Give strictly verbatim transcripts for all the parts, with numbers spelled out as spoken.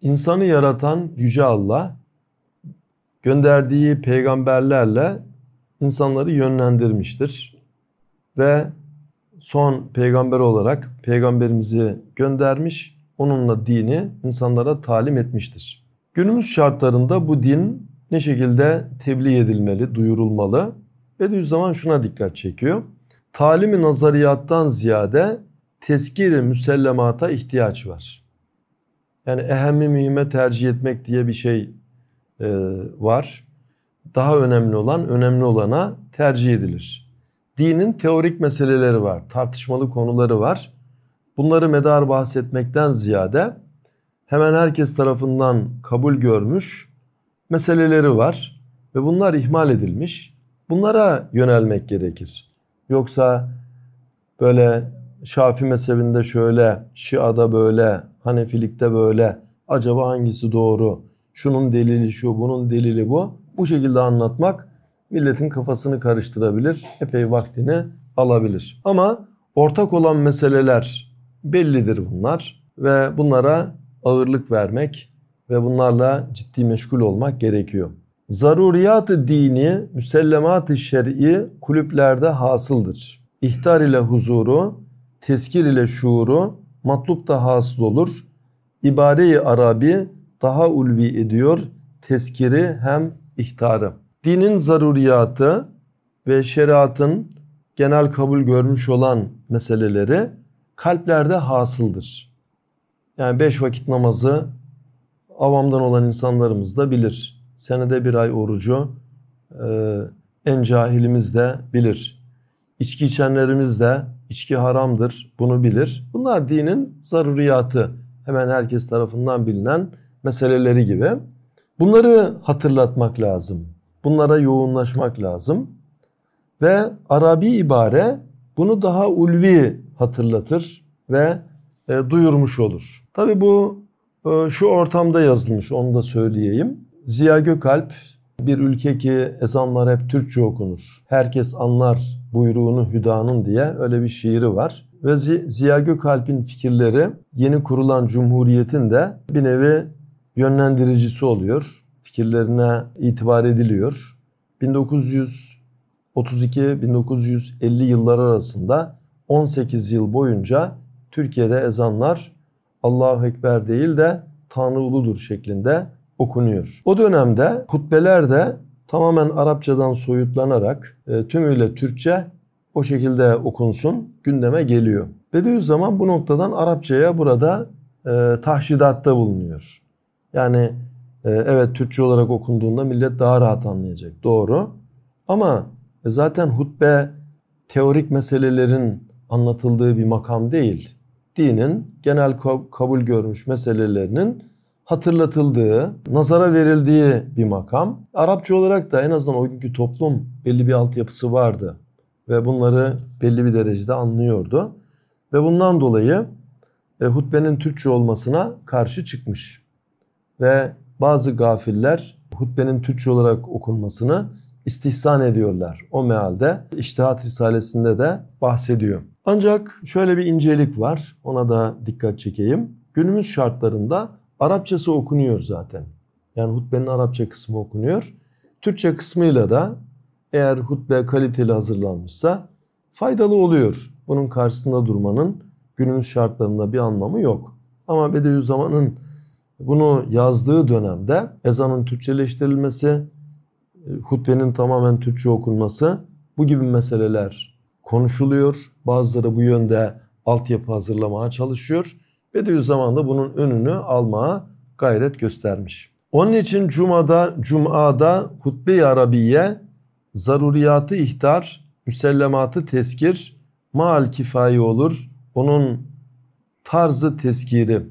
İnsanı yaratan Yüce Allah gönderdiği peygamberlerle insanları yönlendirmiştir. Ve son peygamber olarak peygamberimizi göndermiş, onunla dini insanlara talim etmiştir. Günümüz şartlarında bu din ne şekilde tebliğ edilmeli, duyurulmalı? Bediüzzaman şuna dikkat çekiyor. Talim-i nazariyattan ziyade tezkir-i müsellemata ihtiyaç var. Yani ehemmi mühime tercih etmek diye bir şey e, var. Daha önemli olan, önemli olana tercih edilir. Dinin teorik meseleleri var, tartışmalı konuları var. Bunları medar bahsetmekten ziyade hemen herkes tarafından kabul görmüş meseleleri var. Ve bunlar ihmal edilmiş. Bunlara yönelmek gerekir. Yoksa böyle Şafii mezhebinde şöyle, Şia'da böyle, Hanefilikte böyle, acaba hangisi doğru? Şunun delili şu, bunun delili bu. Bu şekilde anlatmak milletin kafasını karıştırabilir, epey vaktini alabilir. Ama ortak olan meseleler bellidir bunlar ve bunlara ağırlık vermek ve bunlarla ciddi meşgul olmak gerekiyor. Zaruriyat-ı dini, müsellemat-ı şer'i kulüplerde hasıldır. İhtar ile huzuru, tezkir ile şuuru matlupta hasıl olur. İbare-i Arabi daha ulvi ediyor tezkiri hem ihtarı. Dinin zaruriyatı ve şeriatın genel kabul görmüş olan meseleleri kalplerde hasıldır. Yani beş vakit namazı avamdan olan insanlarımız da bilir. Senede bir ay orucu e, en cahilimiz de bilir. İçki içenlerimiz de içki haramdır, bunu bilir. Bunlar dinin zaruriyatı, hemen herkes tarafından bilinen meseleleri gibi. Bunları hatırlatmak lazım. Bunlara yoğunlaşmak lazım. Ve Arabi ibare bunu daha ulvi hatırlatır ve e, duyurmuş olur. Tabii bu e, şu ortamda yazılmış, onu da söyleyeyim. Ziya Gökalp, bir ülke ki ezanlar hep Türkçe okunur, herkes anlar buyruğunu hüdanın diye öyle bir şiiri var. Ve Ziya Gökalp'in fikirleri yeni kurulan cumhuriyetin de bir nevi yönlendiricisi oluyor. Fikirlerine itibar ediliyor. bin dokuz yüz otuz iki bin dokuz yüz elli yıllar arasında on sekiz yıl boyunca Türkiye'de ezanlar Allahu Ekber değil de Tanrı uludur şeklinde okunuyor. O dönemde hutbeler de tamamen Arapçadan soyutlanarak e, tümüyle Türkçe o şekilde okunsun gündeme geliyor. Bediüzzaman bu noktadan Arapçaya burada e, tahşidatta bulunuyor. Yani e, evet Türkçe olarak okunduğunda millet daha rahat anlayacak. Doğru. Ama e, zaten hutbe teorik meselelerin anlatıldığı bir makam değil. Dinin genel kabul görmüş meselelerinin hatırlatıldığı, nazara verildiği bir makam. Arapça olarak da en azından o günkü toplum belli bir altyapısı vardı. Ve bunları belli bir derecede anlıyordu. Ve bundan dolayı e, hutbenin Türkçe olmasına karşı çıkmış. Ve bazı gafiller hutbenin Türkçe olarak okunmasını istihsan ediyorlar. O mealde İçtihat Risalesi'nde de bahsediyor. Ancak şöyle bir incelik var, ona da dikkat çekeyim. Günümüz şartlarında Arapçası okunuyor zaten. Yani hutbenin Arapça kısmı okunuyor. Türkçe kısmıyla da eğer hutbe kaliteli hazırlanmışsa faydalı oluyor. Bunun karşısında durmanın günümüz şartlarında bir anlamı yok. Ama Bediüzzaman'ın bunu yazdığı dönemde ezanın Türkçeleştirilmesi, hutbenin tamamen Türkçe okunması, bu gibi meseleler konuşuluyor. Bazıları bu yönde altyapı hazırlamaya çalışıyor. Bediüzzaman da bunun önünü almaya gayret göstermiş. Onun için Cuma'da, Cuma'da hutbe-i Arabiye, zaruriyatı ihtar, müsellematı tezkir, maal kifayi olur. Onun tarzı tezkiri.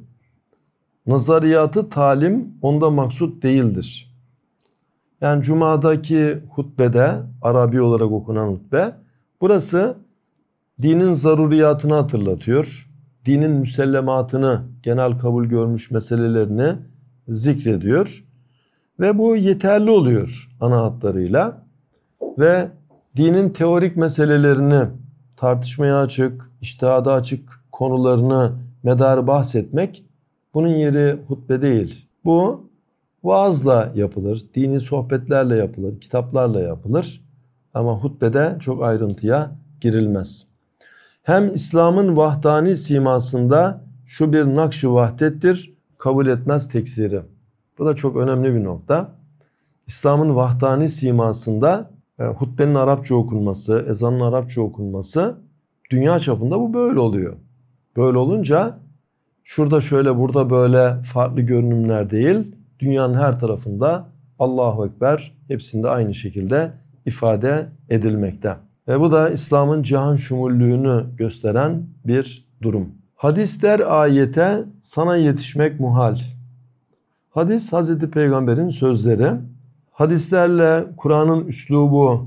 Nazariyatı talim onda maksut değildir. Yani Cuma'daki hutbede, Arabi olarak okunan hutbe, burası dinin zaruriyatını hatırlatıyor. Dinin müsellematını, genel kabul görmüş meselelerini zikrediyor. Ve bu yeterli oluyor ana hatlarıyla. Ve dinin teorik meselelerini, tartışmaya açık, içtihada açık konularını medar bahsetmek Bunun yeri hutbe değil. Bu vaazla yapılır, dini sohbetlerle yapılır, kitaplarla yapılır. Ama hutbede çok ayrıntıya girilmez. Hem İslam'ın vahdani simasında şu bir nakş-ı vahdettir, kabul etmez teksiri. Bu da çok önemli bir nokta. İslam'ın vahdani simasında e, hutbenin Arapça okunması, ezanın Arapça okunması, dünya çapında bu böyle oluyor. Böyle olunca şurada şöyle, burada böyle farklı görünümler değil, dünyanın her tarafında Allahu Ekber hepsinde aynı şekilde ifade edilmekte. Ve bu da İslam'ın cihan şumullüğünü gösteren bir durum. Hadis der ayete, sana yetişmek muhal. Hadis, Hazreti Peygamber'in sözleri. Hadislerle Kur'an'ın üslubu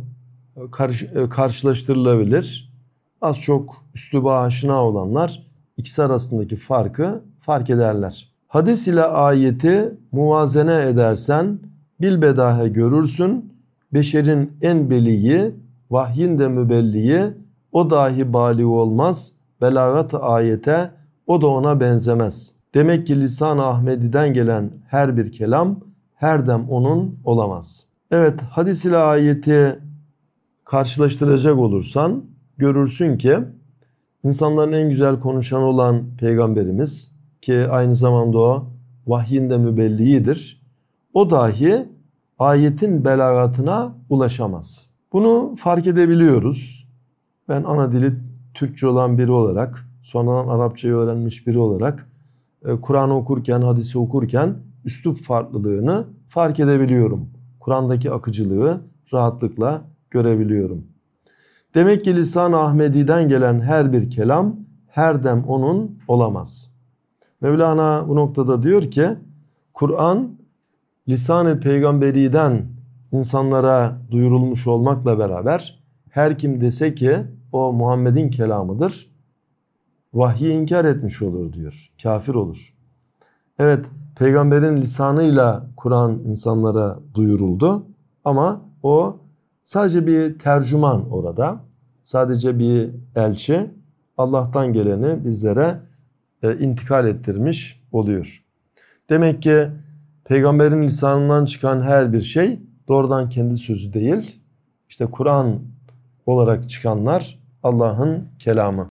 karşılaştırılabilir. Az çok üsluba aşina olanlar ikisi arasındaki farkı fark ederler. Hadis ile ayeti muvazene edersen bilbedahe görürsün. Beşerin en beliği, vahyin de mübelliği, o dahi bali olmaz. Belagat ayete, o da ona benzemez. Demek ki lisan-ı Ahmedi'den gelen her bir kelam her dem onun olamaz. Evet, hadis ile ayeti karşılaştıracak olursan görürsün ki insanların en güzel konuşanı olan Peygamberimiz, ki aynı zamanda o vahyin de mübelliğidir, o dahi ayetin belagatına ulaşamaz. Bunu fark edebiliyoruz. Ben ana dili Türkçe olan biri olarak, sonradan Arapçayı öğrenmiş biri olarak Kur'an'ı okurken, hadisi okurken üslup farklılığını fark edebiliyorum. Kur'an'daki akıcılığı rahatlıkla görebiliyorum. Demek ki lisan-ı Ahmedi'den gelen her bir kelam her dem onun olamaz. Mevlana bu noktada diyor ki, Kur'an lisan-ı peygamberi'den insanlara duyurulmuş olmakla beraber her kim dese ki o Muhammed'in kelamıdır, vahyi inkar etmiş olur diyor. Kafir olur. Evet, peygamberin lisanıyla Kur'an insanlara duyuruldu ama o sadece bir tercüman orada. Sadece bir elçi, Allah'tan geleni bizlere e, intikal ettirmiş oluyor. Demek ki peygamberin lisanından çıkan her bir şey doğrudan kendi sözü değil. İşte Kur'an olarak çıkanlar Allah'ın kelamı.